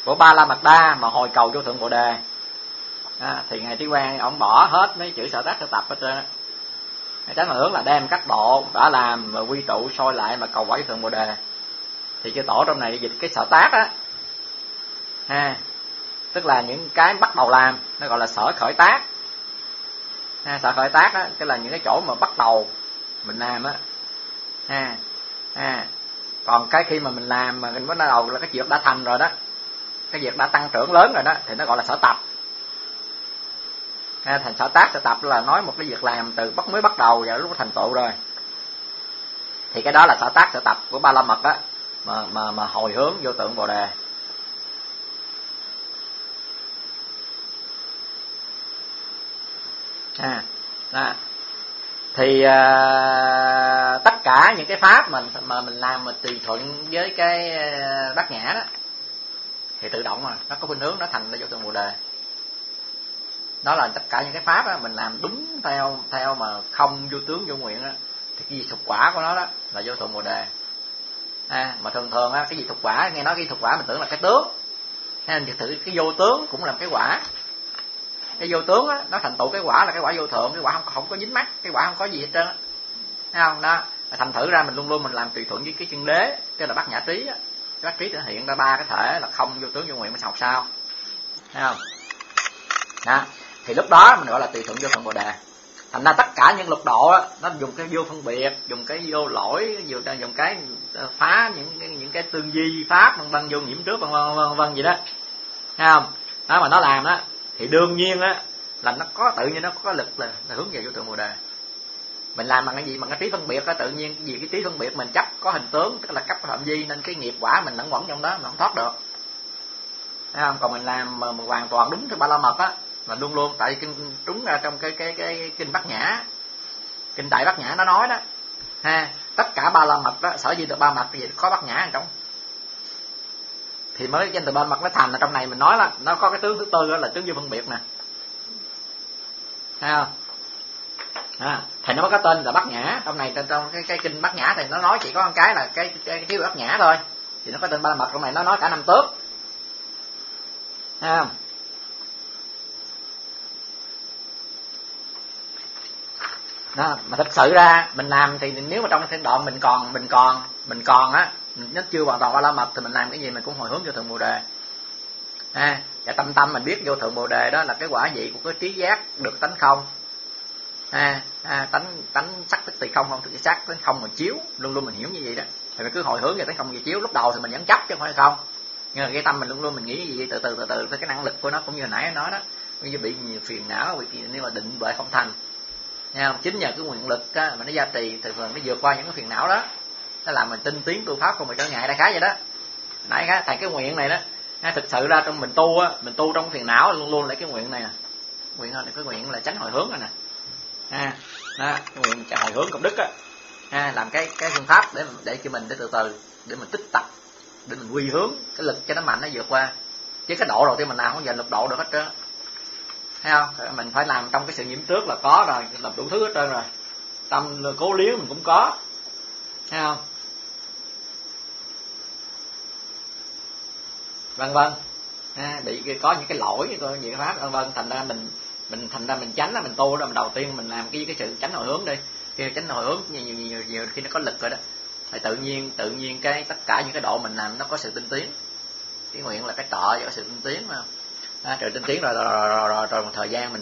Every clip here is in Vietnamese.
của Ba La Mật Đa mà hồi cầu vô thượng Bồ Đề, thì ngài Trí Quang ông bỏ hết mấy chữ sở tác sở tập hết trơn. Ngài Chánh Hòa Hướng là đem các độ đã làm mà quy tụ soi lại mà cầu quả vô thượng Bồ Đề. Thì chư tổ trong này dịch cái sở tác á, tức là những cái bắt đầu làm, nó gọi là sở khởi tác. Sở khởi tác á, tức là những cái chỗ mà bắt đầu mình làm á. Còn cái khi mà mình làm mà mình bắt đầu là cái việc đã thành rồi đó, cái việc đã tăng trưởng lớn rồi đó, thì nó gọi là sở tập. Thành sở tác sở tập là nói một cái việc làm từ mới bắt đầu và lúc thành tựu rồi. Thì cái đó là sở tác sở tập của Ba La Mật á, mà hồi hướng vô tượng Bồ Đề. Thì tất cả những cái pháp mà mình làm mà tùy thuận với cái bát nhã đó, thì tự động mà nó có khuynh hướng nó thành ra vô tượng Bồ Đề. Đó là tất cả những cái pháp đó, mình làm đúng theo mà không vô tướng vô nguyện đó, thì cái gì thuộc quả của nó đó là vô thượng Bồ Đề. Mà thường á, cái gì thuộc quả, nghe nói cái gì thuộc quả mình tưởng là cái tướng, nên thực sự cái vô tướng cũng là cái quả. Cái vô tướng á, nó thành tựu cái quả là cái quả vô thượng, cái quả không có dính mắc, cái quả không có gì hết trơn á, thấy không? Đó thành thử ra mình luôn luôn mình làm tùy thuận với cái chân đế, cái là bát nhã trí á. Cái bát trí thể hiện ra ba cái thể là không vô tướng vô nguyện mới học sao, thấy không? Đó thì lúc đó mình gọi là tùy thuận vô thượng Bồ Đề. Thành ra tất cả những lục độ đó, nó dùng cái vô phân biệt, dùng cái vô lỗi, dùng cái phá những cái tương di pháp vân vân, vô nhiễm trước vân vân gì đó, thấy không? Đó mà nó làm đó thì đương nhiên á là nó có tự nhiên nó có lực là hướng về vô thượng Bồ Đề. Mình làm bằng cái gì? Bằng cái trí phân biệt á, tự nhiên cái gì cái trí phân biệt mình chấp có hình tướng, tức là cấp phạm vi, nên cái nghiệp quả mình lẫn quẩn trong đó mà không thoát được, thấy không? Còn mình làm mà hoàn toàn đúng theo Ba La Mật á, mà luôn luôn tại kinh trúng ra trong cái kinh Bát Nhã, kinh Đại Bát Nhã nó nói đó, tất cả Ba La Mật đó, sở dĩ được ba mật thì có Bát Nhã ở trong, thì mới danh từ Ba La Mật nó thành. Ở trong này mình nói là nó có cái tướng thứ tư đó là tướng vô phân biệt nè, thấy không? Thì nó mới có tên là Bát Nhã. Trong này trong cái kinh Bát Nhã thì nó nói chỉ có một cái là cái thiếu Bát Nhã thôi, thì nó có tên Ba La Mật. Trong này nó nói cả năm tướng, thấy không? Đó, mà thật sự ra mình làm thì nếu mà trong cái đoạn mình còn á, nó chưa hoàn toàn Ba La Mật thì mình làm cái gì mình cũng hồi hướng vô thượng Bồ Đề. Và tâm mình biết vô thượng Bồ Đề đó là cái quả vị của cái trí giác được tánh không, tánh sắc tức tùy không tức sắc tánh không mà chiếu, luôn luôn mình hiểu như vậy đó. Thì mình cứ hồi hướng về tánh không về chiếu. Lúc đầu thì mình vẫn chấp chứ không phải không, nhưng mà cái tâm mình luôn luôn mình nghĩ gì từ từ cái năng lực của nó, cũng như hồi nãy nói đó, bây giờ bị nhiều phiền não, vì nếu mà định bệ không thành. Chính nhờ cái nguyện lực á, mà nó gia trì thì thường nó vượt qua những cái phiền não đó, nó làm mình tinh tiến tu pháp không bị trở ngại, đại khái vậy đó. Nãy thầy cái nguyện này đó, thực sự ra trong mình tu á, mình tu trong phiền não luôn luôn lấy cái nguyện này nè, cái nguyện là tránh hồi hướng rồi nè, cái nguyện hồi hướng công đức á, làm cái phương pháp để cho mình để từ từ để mình tích tập, để mình quy hướng cái lực cho nó mạnh, nó vượt qua. Chứ cái độ đầu tiên mình làm không giờ lực độ được hết trơn, thấy không? Mình phải làm trong cái sự nhiễm trước là có rồi, làm đủ thứ hết trơn rồi, tâm cố liếng mình cũng có, thấy không? Vân vân, bị có những cái lỗi có những cái pháp vân vân. Thành ra mình thành ra mình tránh là mình tu đó, mình đầu tiên mình làm cái sự tránh hồi hướng đi. Khi tránh hồi hướng nhiều khi nó có lực rồi đó, thì tự nhiên cái tất cả những cái độ mình làm nó có sự tinh tiến. Cái nguyện là cái trợ cho sự tinh tiến mà. Rồi tinh tiến rồi một thời gian mình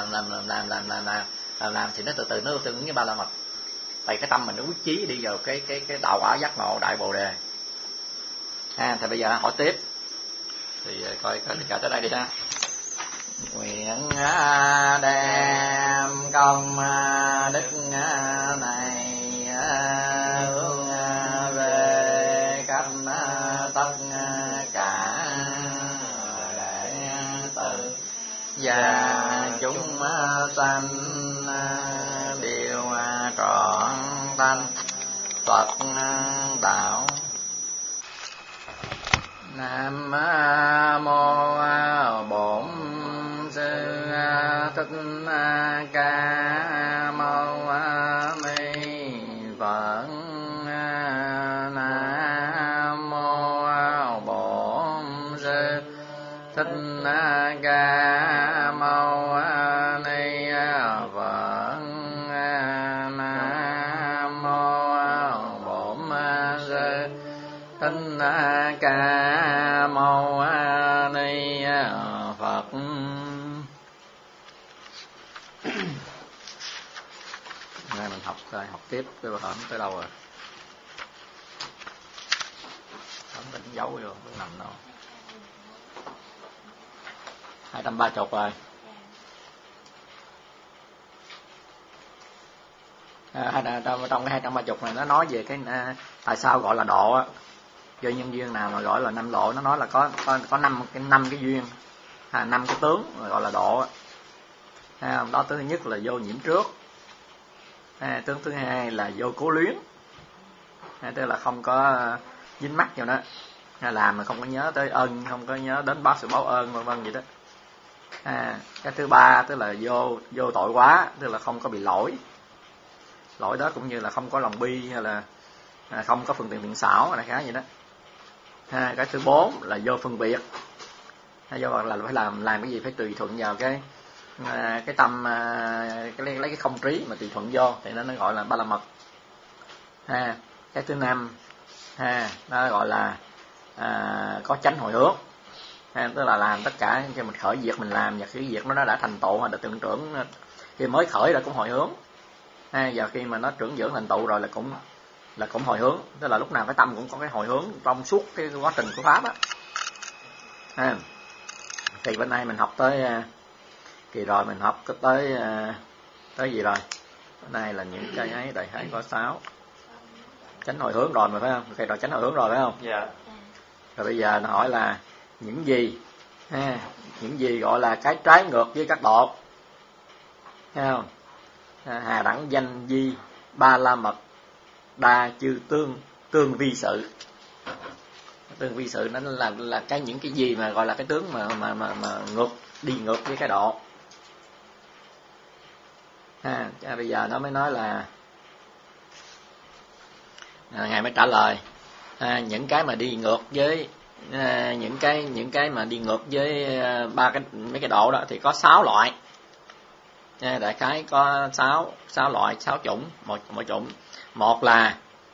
làm thì nó từ từ nó tương ứng với Ba La Mật. Tại cái tâm mình nó quyết chí đi vào cái đạo quả giác ngộ đại Bồ Đề. Thì bây giờ hỏi tiếp, thì coi cả tới đây đi ha. Nguyện đem công đức này hướng về khắp tất cả đệ tử và chúng sanh đều trọn thành Phật đạo. Nam mô Bổn Sư Thích Ca Mâu Ni Phật. Nam mô Bổn Sư sư thích ca mâu ni phật. Nam mô bổn sư thích ca mâu ni Phật. Nay mình học tiếp cái bài hỏi tới đâu rồi? Không có dấu vô, không nằm đâu. 230 rồi. Trong cái 230 này nó nói về cái tại sao gọi là độ á. Do nhân duyên nào mà gọi là 5 độ, nó nói là có 5 cái duyên, 5 cái tướng gọi là độ á. Đó thứ nhất là vô nhiễm trước. Tướng thứ hai là vô cố luyến. Tức là không có dính mắc vào nó. Làm mà không có nhớ tới ân, không có nhớ đến sự báo ơn vân vân vậy đó. Cái thứ ba tức là vô tội quá, tức là không có bị lỗi. Lỗi đó cũng như là không có lòng bi hay là không có phương tiện thiện xảo là khá vậy đó. Cái thứ bốn là vô phân biệt. Do là phải làm cái gì phải tùy thuận vào cái tâm, lấy cái không trí mà tùy thuận vô thì nó gọi là ba la mật. Cái thứ năm nó gọi là có chánh hồi hướng. Tức là làm tất cả khi mình khởi việc mình làm, và khi việc nó đã thành tựu hoặc là tưởng trưởng khi mới khởi là cũng hồi hướng. Và khi mà nó trưởng dưỡng thành tựu rồi là cũng hồi hướng. Tức là lúc nào cái tâm cũng có cái hồi hướng trong suốt cái quá trình của pháp á. Thì bên nay mình học tới kỳ rồi mình học tới gì rồi? Bên này là những cái ấy đại khái có 6. Chánh hồi hướng rồi mà phải không? Kỳ rồi chánh hồi hướng rồi phải không? Dạ. Rồi bây giờ nó hỏi là những gì gọi là cái trái ngược với các độ. Thấy không? Hà đẳng danh di ba la mật đa chư tương vi sự. Tương vi sự nó là những cái gì mà gọi là cái tướng mà đi ngược với cái độ. Bây giờ nó mới nói là ngài mới trả lời những cái mà đi ngược với những cái mà đi ngược với mấy cái độ đó thì có 6 loại. Đại khái có 6 loại, 6 chủng, mỗi chủng. Một là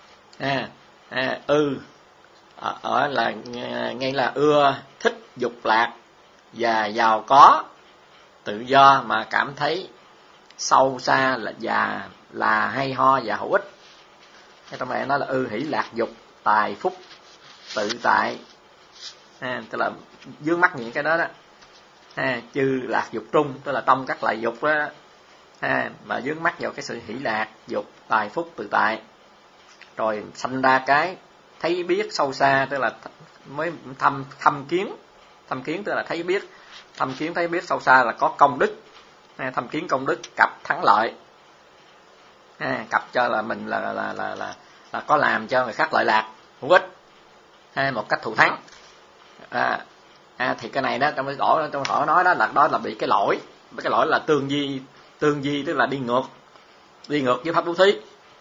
ở là ngay là ưa thích dục lạc và giàu có tự do mà cảm thấy sâu xa là hay ho và hữu ích. Trong này nó là hỷ lạc dục tài phúc tự tại. Tức là vướng mắc những cái đó đó. Chư lạc dục trung, tức là trong các loại dục đó, mà vướng mắc vào cái sự hỷ lạc dục tài phúc tự tại, rồi sanh ra cái thấy biết sâu xa, tức là mới thâm kiến tức là thấy biết, thâm kiến thấy biết sâu xa là có công đức. Thâm kiến công đức cặp thắng lợi, cặp cho là mình là có làm cho người khác lợi lạc hữu ích, một cách thù thắng. Thì cái này đó trong hỏi nói đó là bị cái lỗi là tương di tức là đi ngược với pháp bố thí.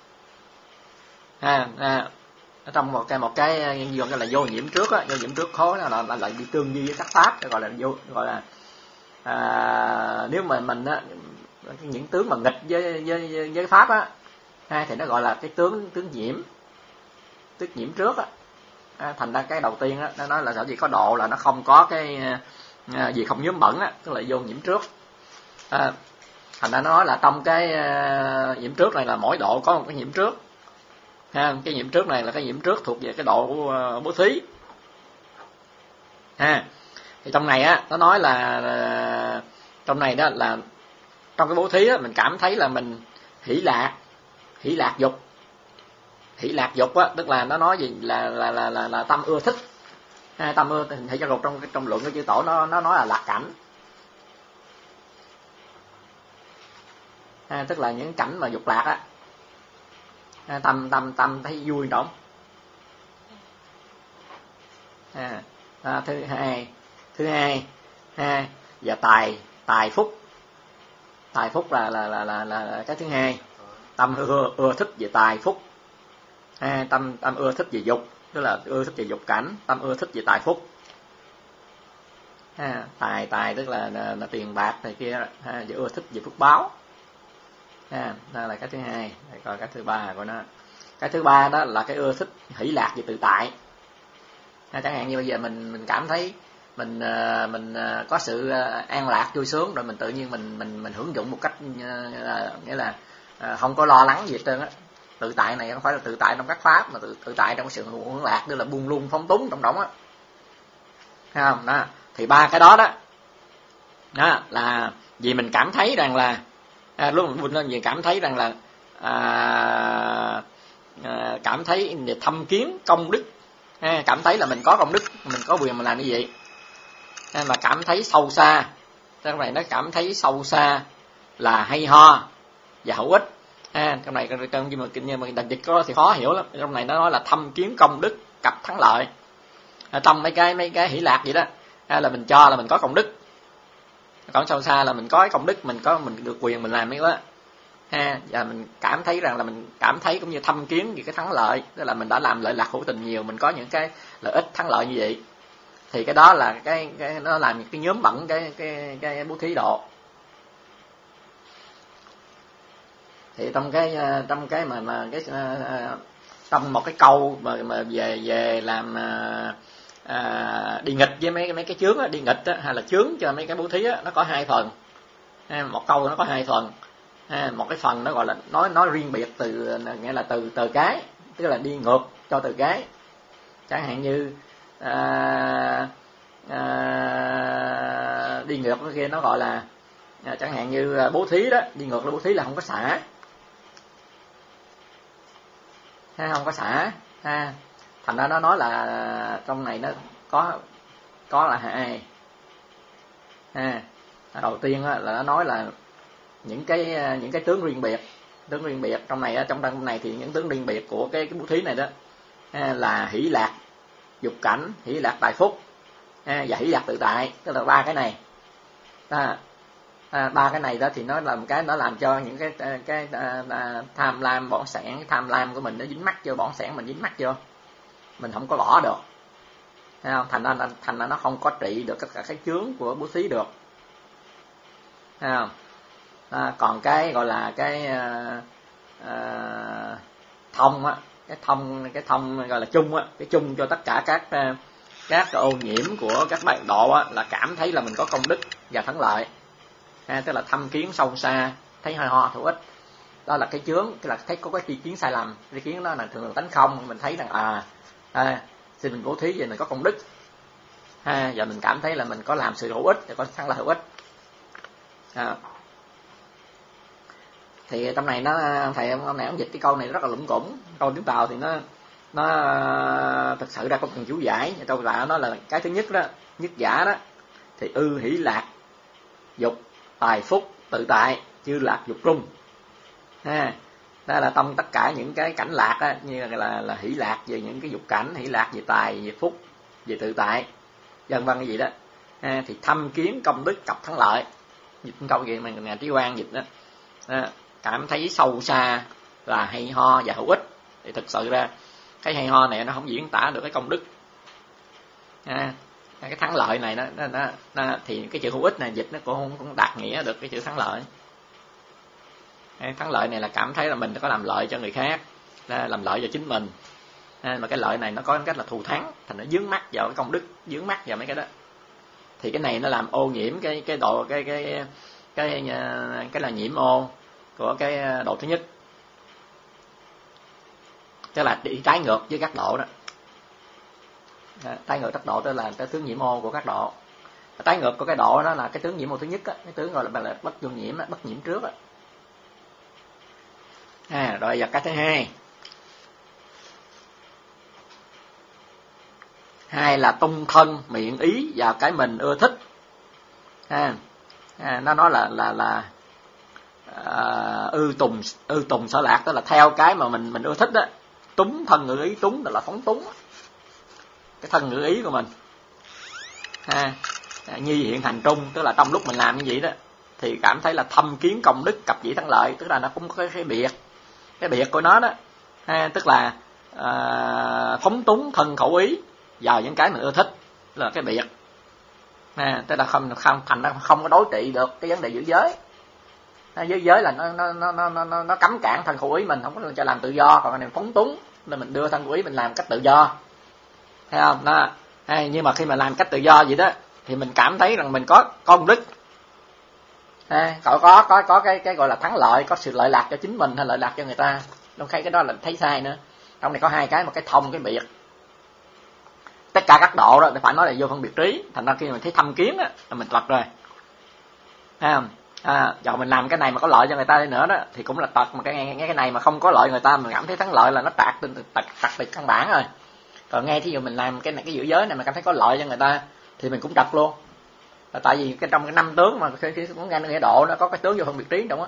Trong một cái là vô nhiễm trước á, vô nhiễm trước khối là lại bị tương di với các pháp, gọi là nếu mà mình á, những tướng mà nghịch với pháp á, thì nó gọi là cái tướng nhiễm trước á. Thành ra cái đầu tiên á, nó nói là sở dĩ có độ là nó không có cái gì không nhuốm bẩn á, tức là vô nhiễm trước. Thành ra nó nói là trong cái nhiễm trước này là mỗi độ có một cái nhiễm trước. Cái nhiễm trước này là cái nhiễm trước thuộc về cái độ bố thí. Thì trong này á, nó nói là trong này đó là trong cái bố thí á, mình cảm thấy là mình hỷ lạc dục á, tức là nó nói gì là tâm ưa thích. Tâm ưa thì cho trong luận của chư tổ nó nói là lạc cảnh. Tức là những cảnh mà dục lạc á, tâm thấy vui động. Thứ hai và tài phúc là cái thứ hai. Tâm ưa thích về tài phúc. Tâm ưa thích về dục, tức là ưa thích về dục cảnh, tâm ưa thích về tài phúc. Tài tức là tiền bạc này kia, vừa ưa thích về phước báo. Đó là cái thứ hai. Coi cái thứ ba của nó. Cái thứ ba đó là cái ưa thích hỷ lạc về tự tại. Chẳng hạn như bây giờ mình cảm thấy mình có sự an lạc vui sướng, rồi mình tự nhiên mình hưởng dụng một cách nghĩa là không có lo lắng gì hết trơn á. Tự tại này không phải là tự tại trong các pháp, mà tự tại trong sự hưởng lạc, tức là buông lung phóng túng trong động á. Thấy không? Đó, thì ba cái đó là vì mình cảm thấy rằng là lúc mình buông lên vì cảm thấy rằng là cảm thấy thâm kiến công đức, cảm thấy là mình có công đức, mình có quyền mình làm như vậy, mà cảm thấy sâu xa. Trong này nó cảm thấy sâu xa là hay ho và hữu ích. Trong này nhưng mà đặc dịch có thì khó hiểu lắm. Trong này nó nói là thâm kiến công đức cặp thắng lợi. Trong mấy cái hỷ lạc vậy đó, là mình cho là mình có công đức, còn sâu xa là mình có cái công đức, mình được quyền mình làm mấy đó. Và mình cảm thấy rằng là mình cảm thấy cũng như thâm kiến về cái thắng lợi, tức là mình đã làm lợi lạc hữu tình nhiều, mình có những cái lợi ích thắng lợi như vậy. Thì cái đó là cái nó làm những cái nhóm bẩn cái bố thí độ. Thì trong một cái câu mà về làm đi nghịch với mấy cái chướng á, đi nghịch á, hay là chướng cho mấy cái bố thí á, nó có hai phần. Một câu nó có hai phần. Một cái phần nó gọi là nói riêng biệt từ, nghĩa là từ cái, tức là đi ngược cho từ cái. Chẳng hạn như đi ngược cái kia nó gọi là chẳng hạn như bố thí đó, đi ngược là bố thí là không có xả, không có xả. Thành ra nó nói là trong này nó có là hai. Đầu tiên là nó nói là những cái tướng riêng biệt trong này, trong này thì những tướng riêng biệt của cái bố thí này đó là hỷ lạc dục cảnh, hỷ lạc tài phúc, và hỷ lạc tự tại, tức là ba cái này. Ba cái này đó thì nó là một cái nó làm cho những cái tham lam bỏng sẻn, cái tham lam của mình nó dính mắc vô, bỏng sẻn mình dính mắc vô, mình không có bỏ được. Thấy không? Thành ra nó không có trị được tất cả cái chướng của bố thí được. Thấy không? Còn cái gọi là cái thông á, cái thông gọi là chung á, cái chung cho tất cả các ô nhiễm của các bạn độ á, là cảm thấy là mình có công đức và thắng lợi. Tức là thâm kiến sâu xa, thấy hơi ho hữu ích. Đó là cái chướng, tức là thấy có cái tri kiến sai lầm. Tri kiến đó là thường là tánh không, mình thấy rằng xin mình bố thí vậy mình có công đức, và mình cảm thấy là mình có làm sự hữu ích, có thắng lợi hữu ích. Thì trong này nó thầy ông này ông dịch cái câu này rất là lủng củng. Câu tiếng Tàu thì nó thực sự ra có cần chú giải. Câu lại nó là cái thứ nhất đó, nhất giả đó thì hỷ lạc dục tài phúc tự tại chư lạc dục trung. Đó là trong tất cả những cái cảnh lạc á, như là hỷ lạc về những cái dục cảnh, hỷ lạc về tài, về phúc, về tự tại, vân vân cái gì đó. Thì thâm kiến công đức cặp thắng lợi. Dịch câu gì mà nhà Trí Quang dịch đó. Cảm thấy sâu xa là hay ho và hữu ích. Thì thực sự ra cái hay ho này nó không diễn tả được cái công đức. Cái thắng lợi này nó thì cái chữ hữu ích này dịch nó cũng không đạt nghĩa được cái chữ thắng lợi. Thắng lợi này là cảm thấy là mình có làm lợi cho người khác, làm lợi cho chính mình, mà cái lợi này nó có cách là thù thắng, thành nó dướng mắt vào cái công đức, dướng mắt vào mấy cái đó. Thì cái này nó làm ô nhiễm cái độ cái là nhiễm ô của cái độ thứ nhất, tức là đi trái ngược với các độ đó. Trái ngược các độ tức là cái tướng nhiễm ô của các độ. Trái ngược của cái độ đó là cái tướng nhiễm ô thứ nhất á, cái tướng gọi là bất vô nhiễm á, bất nhiễm trước á. Rồi và cái thứ hai là tung thân miệng ý vào cái mình ưa thích. Nó nói là ư tùng sở lạc, tức là theo cái mà mình ưa thích đó. Túng thân ngữ ý, túng là phóng túng cái thân ngữ ý của mình. Nhi hiện hành trung, tức là trong lúc mình làm như vậy đó thì cảm thấy là thâm kiến công đức cặp dĩ thắng lợi, tức là nó cũng có cái biệt của nó đó. Tức là phóng túng thân khẩu ý vào những cái mình ưa thích, là cái biệt. Tức là không thành ra không có đối trị được cái vấn đề giữ giới. Giới là nó cấm cản thân khẩu ý mình, không có cho làm tự do, còn cái này phóng túng nên mình đưa thân khẩu ý mình làm cách tự do, thấy không? Đó. Nhưng mà khi mà làm cách tự do vậy đó thì mình cảm thấy rằng mình có công đức, có cái gọi là thắng lợi, có sự lợi lạc cho chính mình hay lợi lạc cho người ta. Trong khi cái đó là thấy sai nữa. Trong này có hai cái, một cái thông cái biệt. Tất cả các độ đó phải nói là vô phân biệt trí. Thành ra khi mình thấy thâm kiến á là mình tật rồi, thấy không? Giờ mình làm cái này mà có lợi cho người ta đi nữa đó thì cũng là tật. Mà cái này mà không có lợi người ta mình cảm thấy thắng lợi là nó tạc từ căn bản rồi. Còn nghe thí dụ mình làm cái giữ giới này mà cảm thấy có lợi cho người ta thì mình cũng trật luôn. Là tại vì trong cái năm tướng mà khi cũng nghe nghĩa độ nó có cái tướng vô phân biệt trí trong á,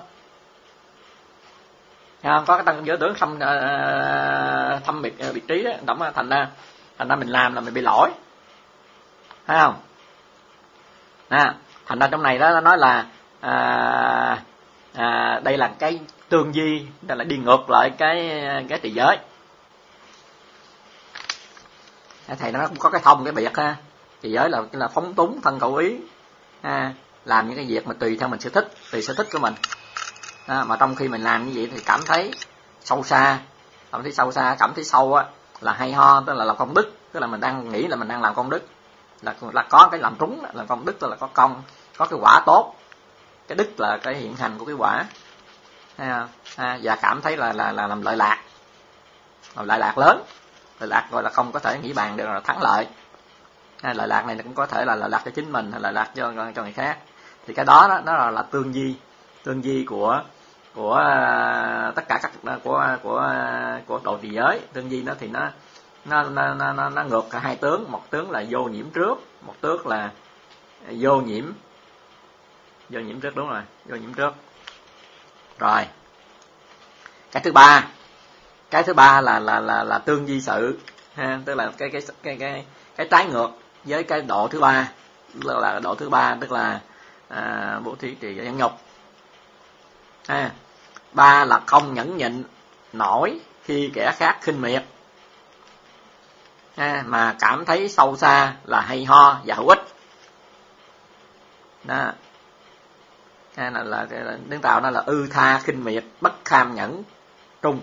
có cái tăng giới tướng thâm biệt trí đó, động thành ra mình làm là mình bị lỗi, thấy không? Thành ra trong này đó nó nói là đây là cái tương di, đây là đi ngược lại cái trì giới. Thầy nó cũng có cái thông cái biệt ha. Trì giới là phóng túng thân khẩu ý, làm những cái việc mà tùy theo mình sở thích, tùy sở thích của mình. Mà trong khi mình làm như vậy thì cảm thấy sâu xa, cảm thấy sâu á là hay ho, tức là làm công đức, tức là mình đang nghĩ là mình đang làm công đức, là có cái làm trúng, là công đức, tức là có công, có cái quả tốt. Cái đức là cái hiện hành của cái quả, và cảm thấy là làm lợi lạc, lớn, lợi lạc gọi là không có thể nghĩ bàn được, là thắng lợi. Lợi lạc này cũng có thể là lợi lạc cho chính mình hay lợi lạc cho người khác. Thì cái đó nó là tương di của tất cả các của độ trì giới. Tương di nó thì nó ngược cả hai tướng, một tướng là vô nhiễm trước, một tướng là vô nhiễm trước, đúng rồi, vô nhiễm trước. Rồi cái thứ ba là tương di sự, tức là cái trái ngược với cái độ thứ ba, là độ thứ ba, tức là bố thí trì giới nhẫn nhục. Ba là không nhẫn nhịn nổi khi kẻ khác khinh miệt, mà cảm thấy sâu xa là hay ho và hữu ích. Đó. Là tiếng Tàu nó là ư tha khinh miệt bất kham nhẫn trung.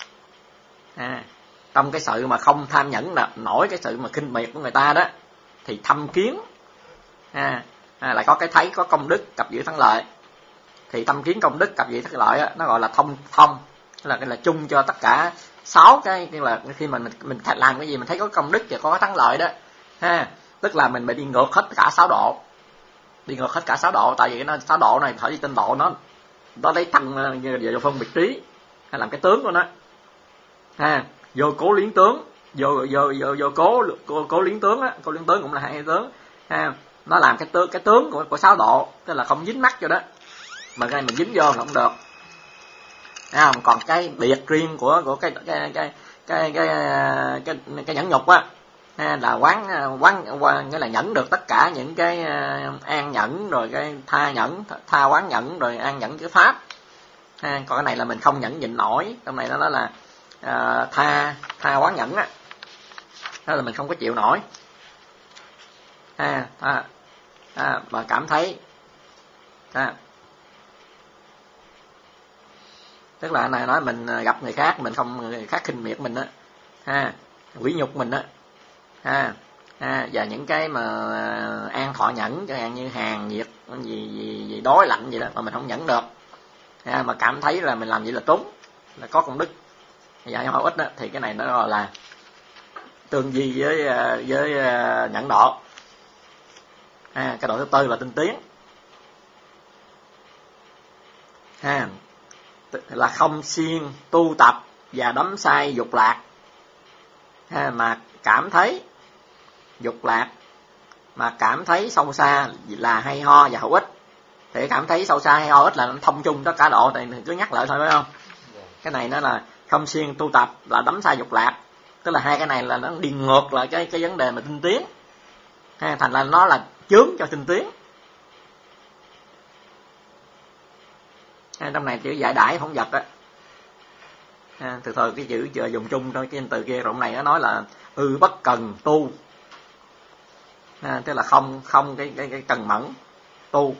Trong cái sự mà không tham nhẫn nổi cái sự mà khinh miệt của người ta đó thì thâm kiến, lại có cái thấy có công đức cặp giữ thắng lợi. Thì thâm kiến công đức cặp giữ thắng lợi nó gọi là thông, là chung cho tất cả 6 cái, là khi mà mình làm cái gì mình thấy có công đức và có thắng lợi đó, tức là mình bị đi ngược hết cả 6 độ. Tại vì nó 6 độ này khỏi tinh độ nó lấy thân vào phân biệt trí, hay làm cái tướng của nó, vô cố liến tướng, vô cố liến tướng á, cố liến tướng cũng là hai tướng, nó làm cái tướng của 6 độ, tức là không dính mắc cho đó, mà cái này mình dính vô là không được. Còn cái biệt riêng của cái nhẫn nhục á, là quán nghĩa là nhẫn được tất cả những cái an nhẫn, rồi cái tha quán nhẫn, rồi an nhẫn cái pháp. Còn cái này là mình không nhẫn nhịn nổi. Trong này nó là tha quán nhẫn á, đó là mình không có chịu nổi, mà cảm thấy tức là này nói mình gặp người khác, mình không, người khác khinh miệt mình á, quỷ nhục mình á, và những cái mà an thọ nhẫn, chẳng hạn như hàng nhiệt gì đói lạnh gì đó mà mình không nhẫn được, mà cảm thấy là mình làm vậy là trúng, là có công đức và hữu ích đó, thì cái này nó gọi là tương di với nhẫn độ. Cái độ thứ tư là tinh tiến, là không siêng tu tập và đắm say dục lạc, mà cảm thấy dục lạc, mà cảm thấy sâu xa là hay ho và hữu ích. Thì cảm thấy sâu xa hay ho ích là nó thông chung tất cả độ, thì cứ nhắc lại thôi, phải không? Cái này nó là không siêng tu tập là đắm say dục lạc, tức là hai cái này là nó đi ngược lại cái vấn đề mà tinh tiến, thành là nó là chướng cho tinh tiến. Trong này chữ giải đãi không vật á, từ cái chữ dùng chung trong cái từ kia, trong này nó nói là bất cần tu, Tức là không cái cần mẫn tu,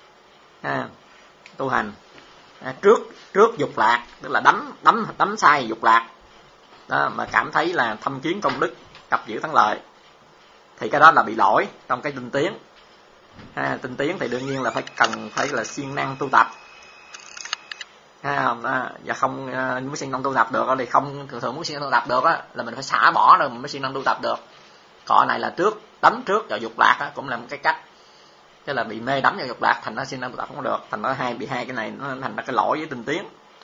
tu hành trước dục lạc, tức là đắm sai dục lạc đó, mà cảm thấy là thâm kiến công đức, cập giữ thắng lợi, thì cái đó là bị lỗi trong cái tinh tiến. Tinh tiến thì đương nhiên là cần phải là siêng năng tu tập, và không muốn siêng năng tu tập được thì không thường muốn siêng năng tu tập được á, là mình phải xả bỏ rồi mình mới siêng năng tu tập được. Còn này là đắm trước vào dục lạc á, cũng là một cái cách, tức là bị mê đắm vào dục lạc, thành nó siêng năng tu tập không được, thành nó bị hai cái này nó thành ra cái lỗi với tinh tiến.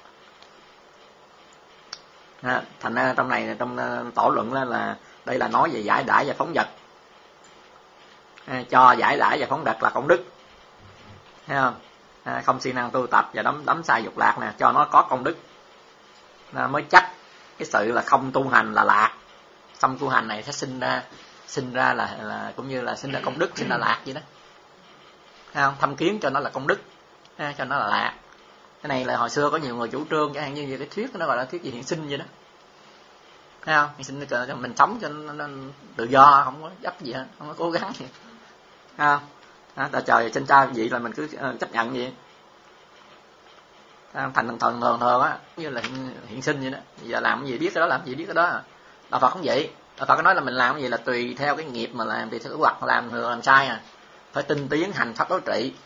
Thành ra trong này, trong tổ luận là đây là nói về giải đãi và phóng dật, cho giải đãi và phóng dật là công đức, thấy không? Không siêng năng tu tập và đắm sai dục lạc nè, cho nó có công đức, mới chắc cái sự là không tu hành là lạc. Xong tu hành này sẽ sinh ra là cũng như là sinh ra công đức, sinh ra lạc vậy đó, thấy không? Thâm kiến cho nó là công đức, cho nó là lạc. Cái này là hồi xưa có nhiều người chủ trương, chẳng hạn như cái thuyết nó gọi là thuyết gì hiện sinh vậy đó, thấy không? Hiện sinh cho mình sống cho nó tự do, không có chấp gì hết, không có cố gắng gì, thấy không? Ta trời trên trao vậy là mình cứ chấp nhận vậy. Thành thường á, như là hiện sinh vậy đó. Giờ làm cái gì biết cái đó, làm cái gì biết cái đó. Đạo Phật không vậy. Đạo Phật có nói là mình làm cái gì là tùy theo cái nghiệp mà làm, tùy theo cái hoặc làm người làm sai phải tinh tiến hành pháp đối trị.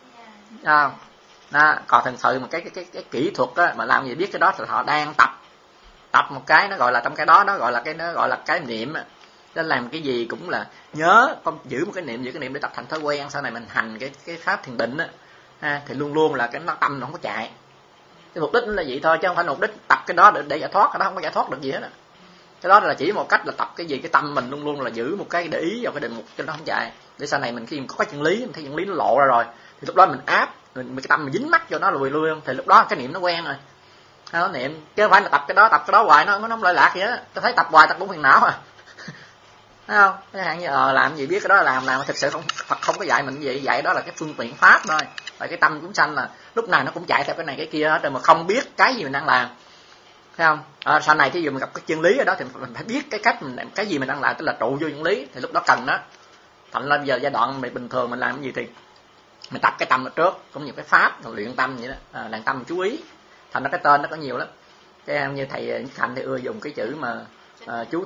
Còn thật sự mà cái kỹ thuật á, mà làm gì biết cái đó thì họ đang tập một cái, nó gọi là trong cái đó nó gọi là cái niệm. Nên làm cái gì cũng là nhớ, con giữ một cái niệm để tập thành thói quen, sau này mình hành cái pháp thiền định á, thì luôn luôn là cái nó tâm nó không có chạy. Cái mục đích là vậy thôi, chứ không phải mục đích tập cái đó để giải thoát, cái đó không có giải thoát được gì hết á. Cái đó là chỉ một cách là tập cái gì, cái tâm mình luôn luôn là giữ một cái để ý vào cái định mục cho nó không chạy, để sau này mình khi mình có cái chân lý, mình thấy chân lý nó lộ ra rồi thì lúc đó mình áp mình cái tâm mình dính mắc cho nó lùi luôn, thì lúc đó cái niệm nó quen rồi. Nó niệm chứ không phải là tập cái đó hoài nó không lợi lạc gì hết. Tôi thấy tập hoài tập cũng phiền não thấy không? Cái hạn như làm gì biết cái đó là làm thực sự Phật không có dạy mình vậy, dạy đó là cái phương tiện pháp thôi. Và cái tâm chúng sanh là lúc nào nó cũng chạy theo cái này cái kia hết, rồi mà không biết cái gì mình đang làm, thấy không? Sau này thí dụ mình gặp cái chân lý ở đó thì mình phải biết cái cách mình cái gì mình đang làm, tức là trụ vô chân lý, thì lúc đó cần đó. Thành ra bây giờ giai đoạn mình bình thường mình làm cái gì thì mình tập cái tâm ở trước, cũng như cái pháp luyện tâm vậy đó, luyện tâm chú ý. Thành ra cái tên nó có nhiều lắm. Cái như thầy Thành thì ưa dùng cái chữ mà chú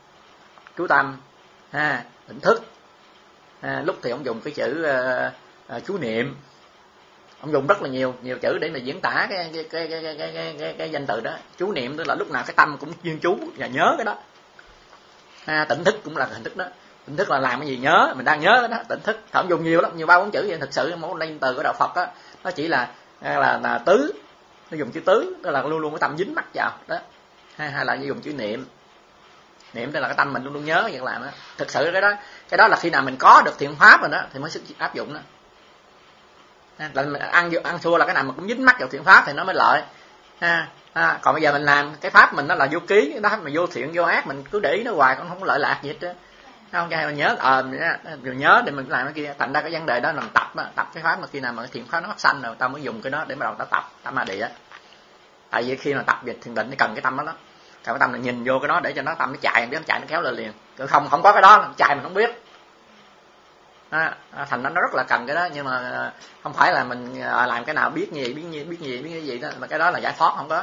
tâm tỉnh thức. Lúc thì ông dùng cái chữ chú niệm, ông dùng rất là nhiều chữ để mà diễn tả cái danh từ đó. Chú niệm tức là lúc nào cái tâm cũng chuyên chú và nhớ cái đó. Tỉnh thức cũng là tỉnh thức đó. Tỉnh thức là làm cái gì nhớ, mình đang nhớ cái đó, tỉnh thức. Ông dùng nhiều lắm, nhiều 3-4 chữ vậy. Thực sự mỗi danh từ của đạo Phật á, nó chỉ là tứ, nó dùng chữ tứ, tức là luôn luôn cái tâm dính mắc vào đó. Hay là dùng chữ niệm tức là cái tâm mình luôn luôn nhớ việc làm đó. Thực sự cái đó là khi nào mình có được thiện pháp rồi đó thì mới áp dụng đó. Là mình ăn thua là cái nào mà cũng dính mắc vào thiện pháp thì nó mới lợi. Còn bây giờ mình làm cái pháp mình nó là vô ký, cái đó mà vô thiện vô ác mình cứ để ý nó hoài, cũng không có lợi lạc gì hết. Không, cái mình nhớ mình nhớ để mình làm cái kia. Thành ra cái vấn đề đó là mình tập cái pháp, mà khi nào mà cái thiện pháp nó phát sanh rồi ta mới dùng cái đó để bắt đầu ta tập ma địa. Tại vì khi mà tập về thiền định thì cần cái tâm đó lắm. Cần cái tâm là nhìn vô cái đó để cho nó tâm nó chạy, biết nó chạy nó kéo lên liền. Không có cái đó chạy mình không biết. Thành nó rất là cần cái đó, nhưng mà không phải là mình làm cái nào biết cái gì đó, mà cái đó là giải thoát không có.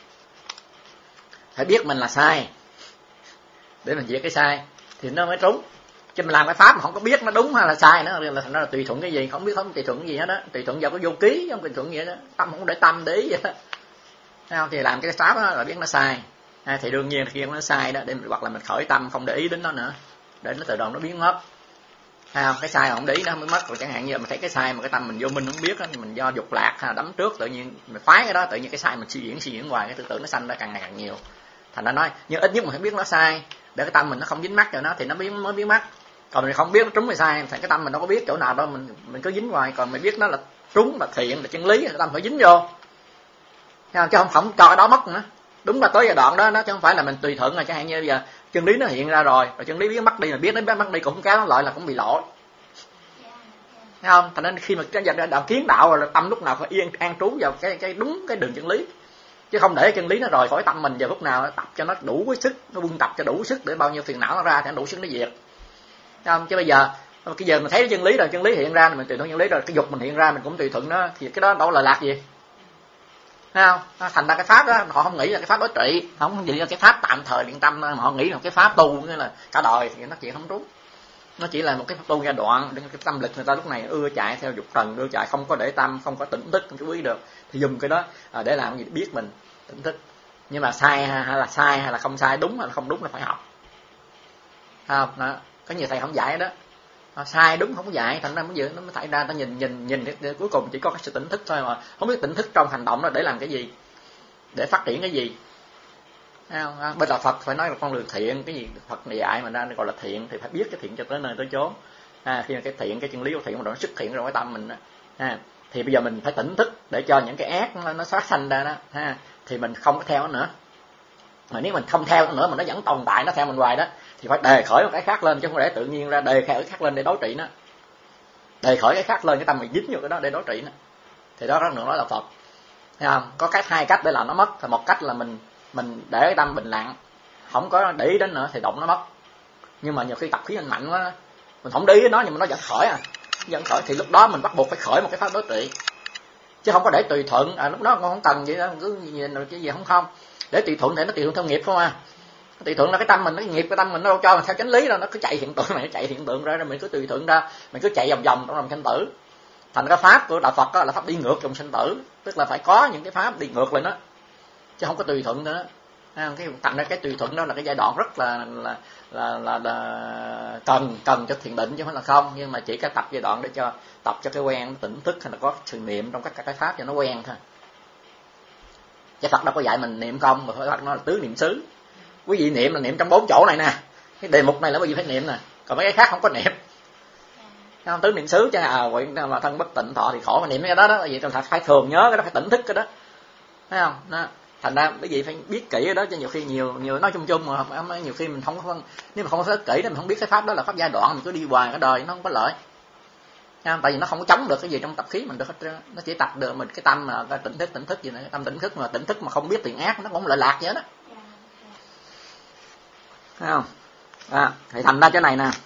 Phải biết mình là sai để mình diệt cái sai thì nó mới trúng. Chứ mình làm cái pháp mà không có biết nó đúng hay là sai nữa là thành ra là tùy thuận cái gì, không biết không tùy thuận cái gì hết đó, tùy thuận vào cái vô ký, không tùy thuận gì hết đó, tâm không để tâm để ý vậy đó. Không, thì làm cái pháp đó là biết nó sai. Thì đương nhiên khi nó sai đó, để hoặc là mình khởi tâm không để ý đến nó nữa, để nó tự động nó biến mất. Cái sai mà không để ý nó mới mất. Rồi chẳng hạn như mình thấy cái sai mà cái tâm mình vô minh không biết đó, thì mình do dục lạc đắm trước, tự nhiên mình phái cái đó, tự nhiên cái sai mình suy diễn hoài, cái tư tưởng nó sanh ra càng ngày càng nhiều. Thành ra nói nhưng ít nhất mình phải biết nó sai để cái tâm mình nó không dính mắc vào nó thì nó mới biến mất. Còn mình không biết nó trúng hay sai thì cái tâm mình đâu có biết chỗ nào đâu, mình cứ dính hoài. Còn mình biết nó là trúng là thiện là chân lý, cái tâm phải dính vô, chứ không cho cái đó mất nữa. Đúng là tới giai đoạn đó chứ không phải là mình tùy thuận. Chẳng hạn như bây giờ chân lý nó hiện ra rồi chân lý biến mất đi, mà biết nó biến mất đi cũng kéo nó lại là cũng bị lỗi, thấy không? Thành nên khi mà cái giai đoạn kiến đạo rồi là tâm lúc nào phải an trú vào cái đúng cái đường chân lý, chứ không để chân lý nó rời khỏi tâm mình vào lúc nào. Tập cho nó đủ cái sức, nó buông tập cho đủ sức để bao nhiêu phiền não nó ra thì nó đủ sức nó diệt, thấy không? Chứ bây giờ Cái giờ mình thấy chân lý rồi, chân lý hiện ra thì mình tùy thuận chân lý rồi, cái dục mình hiện ra mình cũng tùy thuận nó, thì cái đó đâu là lạc gì, thấy không? Thành ra cái pháp đó họ không nghĩ là cái pháp đối trị, không nghĩ là cái pháp tạm thời luyện tâm, mà họ nghĩ là cái pháp tu nghĩa là cả đời, thì nó chuyện không đúng. Nó chỉ là một cái pháp tu giai đoạn, cái tâm lực người ta lúc này ưa chạy theo dục trần, ưa chạy không có để tâm, không có tỉnh thức, không chú ý được, thì dùng cái đó để làm gì, biết mình tỉnh thức. Nhưng mà sai hay là không sai, đúng hay là không đúng là phải học, không? Đó. Có nhiều thầy không dạy đó, sai đúng không có dạy, thành ra mới giờ nó mới xảy ra ta nhìn cuối cùng chỉ có cái sự tỉnh thức thôi, mà không biết tỉnh thức trong hành động đó để làm cái gì, để phát triển cái gì. Bên đạo Phật phải nói là con đường thiện, cái gì Phật dạy mà ra gọi là thiện thì phải biết cái thiện cho tới nơi tới chốn. Khi mà cái thiện, cái chân lý của thiện mà nó xuất hiện trong cái tâm mình đó, thì bây giờ mình phải tỉnh thức để cho những cái ác nó phát sanh ra đó, thì mình không có theo nó nữa. Mà nếu mình không theo nó nữa mà nó vẫn tồn tại, nó theo mình hoài đó, thì phải đề khởi một cái khác lên, chứ không để tự nhiên ra đề khởi cái khác lên để đối trị nó. Đề khởi cái khác lên, cái tâm mình dính vô cái đó để đối trị nó, thì đó nữa nói là Phật. Thấy không? Có hai cách để làm nó mất. Thì một cách là mình để cái tâm bình lặng, không có để ý đến nữa thì động nó mất. Nhưng mà nhiều khi tập khí mình mạnh quá, mình không để ý đến nó nhưng mà nó vẫn khởi, thì lúc đó mình bắt buộc phải khởi một cái pháp đối trị, chứ không có để tùy thuận. Lúc đó con không cần vậy đó, cứ nhìn rồi cái gì không để tùy thuận, để nó tùy thuận theo nghiệp không tùy thuận là cái tâm mình, cái nghiệp cái tâm mình nó đâu cho mình theo chánh lý đâu, nó cứ chạy hiện tượng này, chạy hiện tượng ra, rồi mình cứ tùy thuận ra, mình cứ chạy vòng vòng trong lòng sanh tử. Thành cái pháp của đạo Phật đó là pháp đi ngược trong sanh tử, tức là phải có những cái pháp đi ngược lên đó, chứ không có tùy thuận nữa. Thành ra cái tùy thuận đó là cái giai đoạn rất là cần cho thiền định, chứ không phải là không. Nhưng mà chỉ cái tập giai đoạn để cho tập cho cái quen tỉnh thức, hay là có sự niệm trong các cái pháp cho nó quen thôi. Chứ Phật đâu có dạy mình niệm không, mà Phật nói là tứ niệm xứ. Quý vị niệm là niệm trong 4 chỗ này nè, cái đề mục này là quý vị phải niệm nè, còn mấy cái khác không có niệm. Không, tứ niệm xứ chứ vậy mà thân bất tịnh thọ thì khổ, mà niệm cái đó vậy trong phải thường nhớ cái đó, phải tỉnh thức cái đó, thấy không? Đó. Thành ra cái gì phải biết kỹ đó, chứ nhiều khi nhiều nói chung mà nhiều khi mình không có, nếu mà không có kỹ thì mình không biết cái pháp đó là pháp giai đoạn, mình cứ đi hoài cả đời nó không có lợi. Tại vì nó không có chống được cái gì trong tập khí mình được hết trơn. Nó chỉ tập được mình cái tâm mà cái tỉnh thức gì này, tâm tỉnh thức mà không biết tiền ác nó cũng lợi lạc vậy đó. Thấy không? Thì thành ra cái này nè.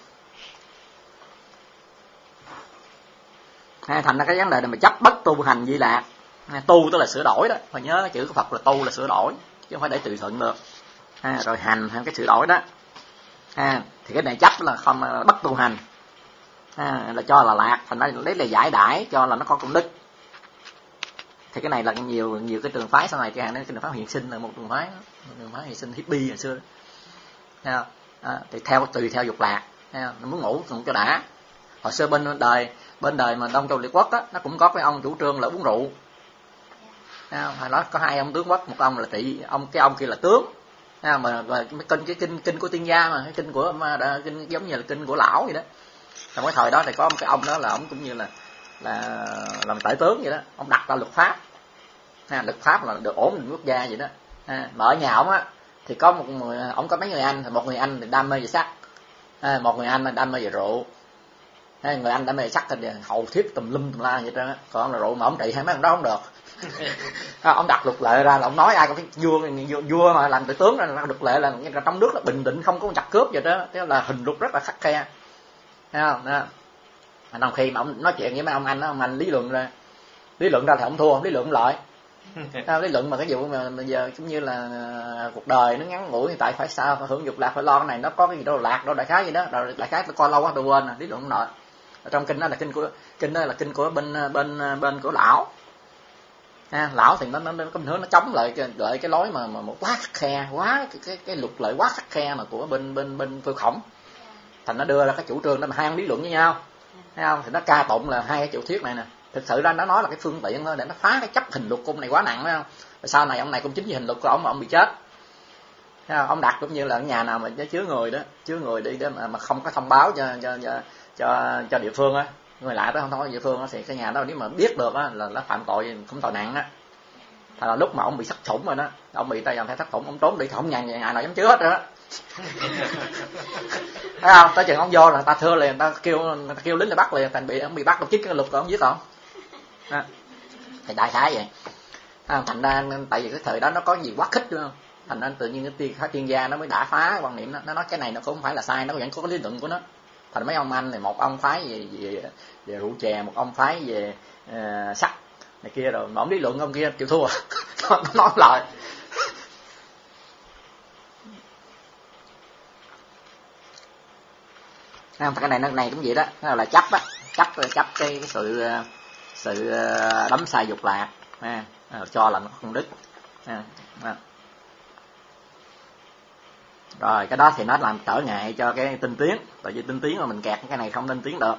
Thành ra cái vấn đề này mà chấp bất tu hành di lạc. Tu tức là sửa đổi đó, phải nhớ cái chữ của Phật là tu là sửa đổi, chứ không phải để tùy thuận được. Rồi hành hay cái sửa đổi đó. Thì cái này chấp là không, bất tu hành. Là cho là lạc, thành ra lấy là giải đãi cho là nó có công đức. Thì cái này là nhiều cái trường phái sau này, cái trường phái hiện sinh là một trường phái hiện sinh hippie hồi xưa đó. Thì tùy theo dục lạc, nó muốn ngủ cũng cho đã. Hồi xưa bên đời mà Đông Châu Liệt Quốc á, nó cũng có cái ông chủ trương là uống rượu. Hồi đó có hai ông tướng quốc, một ông là cái ông kia là tướng. Mà cái kinh của tiên gia, mà cái kinh của kinh giống như là kinh của lão vậy đó. Trong cái thời đó thì có một cái ông đó là ông cũng như là làm tể tướng vậy đó, ông đặt ra luật pháp. Luật pháp là được ổn định quốc gia vậy đó. Mà ở nhà ông á thì có một người, ông có mấy người anh, một người anh thì đam mê về sắc, một người anh là đam mê về rượu. Người anh đam mê về sắc thì hầu thiết tùm lum tùm la vậy đó. Còn ông là rượu mà ông trị hai mấy ông đó không được. Ông đặt luật lệ ra là ông nói ai cũng phải vua mà làm tể tướng ra là luật lệ là trong nước là bình định không có chặt cướp vậy đó, thế là hình luật rất là khắt khe. Thấy không? Đó. Mà khi mà ông nói chuyện với mấy ông anh lý luận ra thì ông thua, lý luận ông lợi. Lý luận mà cái vụ mà bây giờ cũng như là cuộc đời nó ngắn ngủi, tại phải sao phải hưởng dục lạc, phải lo cái này, nó có cái gì đâu lạc đâu, đại khái gì đó, rồi đại khái tôi coi lâu quá tôi quên rồi, lý luận ông lợi. Ở trong kinh đó là kinh của bên của lão. Lão thì nó có hướng nó chống lại cái lối mà quá khắt khe, quá cái luật lệ quá khắt khe mà của bên Phương Khổng. Thành nó đưa ra cái chủ trương đó mà hai ông lý luận với nhau, thấy không? Thì nó ca tụng là hai cái tiểu thuyết này nè. Thực sự ra nó nói là cái phương tiện thôi để nó phá cái chấp hình luật cung này quá nặng, phải không? Rồi sau này ông này cũng chính vì hình luật của ông mà ông bị chết. Thấy không? Ông đặt cũng như là nhà nào mà chứa người đi đó mà không có thông báo cho địa phương á, người lạ đó không thông báo địa phương á, thì cái nhà đó nếu mà biết được á là phạm tội, không tội nặng á. Thật là lúc mà ông bị sát thủng rồi đó, ông bị tay dòng theo sát thủng, ông trốn đi không nhà nào dám chứa hết rồi đó. Thấy không? Tới chừng ông vô là ta thưa liền, ta kêu lính là bắt liền, thành ông bị bắt, chích cái luật của ông giết ông. Thì đại khái vậy. Thành ra tại vì cái thời đó nó có gì quá khích đúng không? Thành ra tự nhiên cái tiên gia nó mới đã phá quan niệm đó. Nó nói cái này nó cũng không phải là sai, nó vẫn có cái lý luận của nó. Thành mấy ông anh này, một ông phái về rượu chè, một ông phái về sắc này kia, rồi ông lý luận ông kia chịu thua. Nó nói lại. Cái này cũng vậy đó, là chấp á, chấp cái sự đắm sai dục lạc, cho là nó không đứt. Rồi cái đó thì nó làm trở ngại cho cái tinh tiến, tại vì tinh tiến mà mình kẹt cái này không tinh tiến được.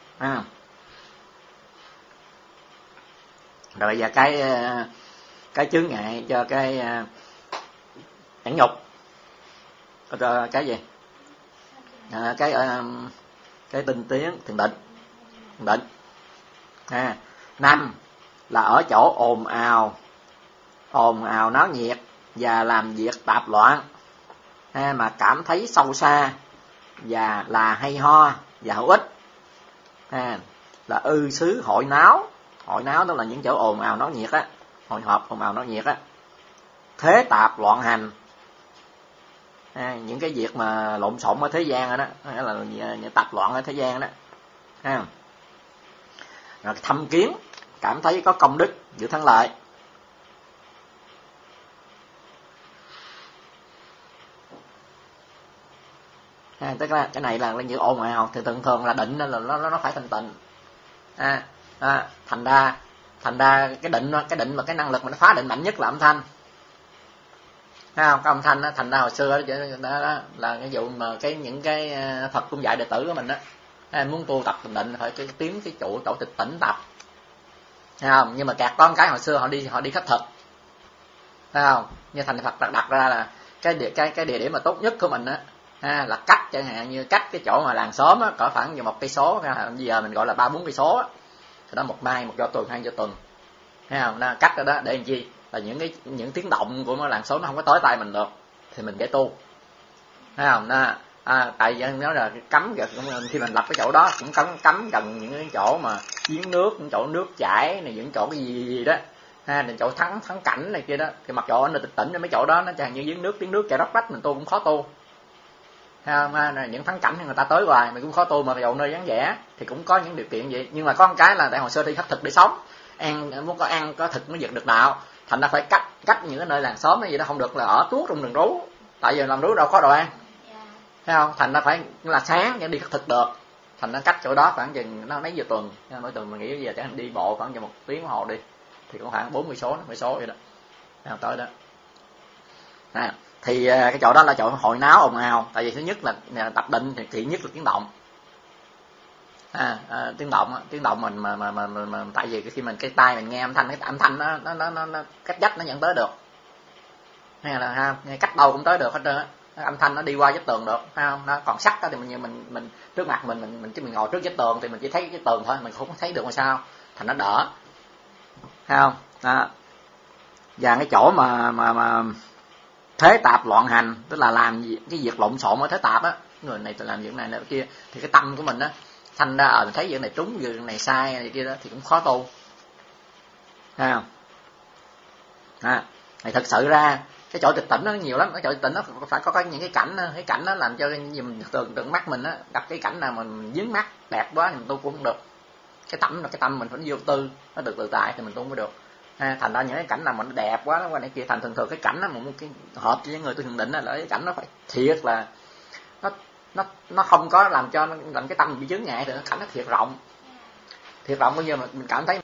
Rồi bây giờ cái chướng ngại cho cái nhẫn nhục, cái gì, cái tinh tiến thiền định. Năm là ở chỗ ồn ào náo nhiệt và làm việc tạp loạn, mà cảm thấy sâu xa và là hay ho và hữu ích. Là ư xứ hội náo đó là những chỗ ồn ào náo nhiệt á, hội họp ồn ào náo nhiệt á. Thế tạp loạn hành, những cái việc mà lộn xộn ở thế gian đó, là tạp loạn ở thế gian đó. Rồi thâm kiến, cảm thấy có công đức giữ thắng lợi. Tức là cái này là những ồn ào thì thường là định là nó phải thanh tịnh. Thành ra cái định mà cái năng lực mà nó phá định mạnh nhất là âm thanh. Thấy không? Cái âm thanh đó, thành ra hồi xưa đó là cái vụ mà những cái Phật cũng dạy đệ tử của mình đó, muốn tu tập định phải kiếm cái chỗ tĩnh tập. Thấy không? Nhưng mà kẹt có một cái hồi xưa họ đi khất thực. Thấy không? Như thành Phật đặt ra là cái địa điểm mà tốt nhất của mình á, là cách, chẳng hạn như cách cái chỗ mà làng xóm á cỡ khoảng 1 cây số, bây giờ mình gọi là 3-4 cây số á, đó một mai, một do tuần, 2 do tuần. Thấy không? Nó cách đó để làm chi? Là những tiếng động của làng xóm nó không có tới tay mình được thì mình để tu. Thấy không? Tại vì nó là cấm, khi mình lập cái chỗ đó cũng cấm gần những cái chỗ mà giếng nước, những chỗ nước chảy này, những chỗ cái gì đó, những chỗ thắng cảnh này kia đó, thì mặc chỗ nó tịch tỉnh mấy chỗ đó nó chẳng như giếng nước, tiếng nước chảy róc rách, mình tu cũng khó tu. Thấy không? Những thắng cảnh thì người ta tới hoài mình cũng khó tu, mà chỗ nơi vắng vẻ thì cũng có những điều kiện vậy. Nhưng mà có một cái là tại hồi xưa đi khất thực để sống, muốn có ăn có thực mới vượt được đạo, thành ra phải cách những cái nơi làng xóm này gì đó, không được là ở tuốt trong rừng rú, tại vì làm rú đâu có đồ ăn. Thấy không? Thành ra phải là sáng để đi khất thực được, thành ra cách chỗ đó khoảng chừng nó mấy giờ tuần, mỗi tuần mình nghĩ giờ chẳng đi bộ khoảng chừng 1 tiếng đồng hồ đi thì cũng khoảng 40 số 50 số vậy đó. Thấy không? Tới đó. Thì cái chỗ đó là chỗ hội náo ồn ào, tại vì thứ nhất là tập định thì nhất là tiếng động. Tiếng động mình mà tại vì khi mình cái tai mình nghe âm thanh, cái âm thanh nó cách dách nó nhận tới được, hay là nghe cách đâu cũng tới được hết trơn á, âm thanh nó đi qua vách tường được, phải không? Nó còn sắc đó thì mình trước mặt mình ngồi trước vách tường thì mình chỉ thấy cái tường thôi, mình không thấy được làm sao, thành nó đỡ, thấy không? Đó. Và cái chỗ mà thế tạp loạn hành, tức là làm cái việc lộn xộn ở thế tạp á, người này làm việc này kia, thì cái tâm của mình á thành ra mình thấy việc này trúng, việc này sai này kia đó thì cũng khó tu. Thấy không? Thì thật sự ra cái chỗ tịch tỉnh nó nhiều lắm, cái chỗ tịch tỉnh nó phải có những cái cảnh nó làm cho mình tượng mắt mình á, gặp cái cảnh nào mình dướng mắt đẹp quá thì mình tu cũng không được. Cái tâm mình phải vô tư, nó được tự tại thì mình tu mới được. Thành ra những cái cảnh nào mà nó đẹp quá nó qua này kia, thành thường cái cảnh đó mà cái hợp với người tu thiền định là cái cảnh nó phải thiệt là nó không có làm cái tâm mình bị chướng ngại, thì cảnh nó thiệt rộng bao nhiêu mà mình cảm thấy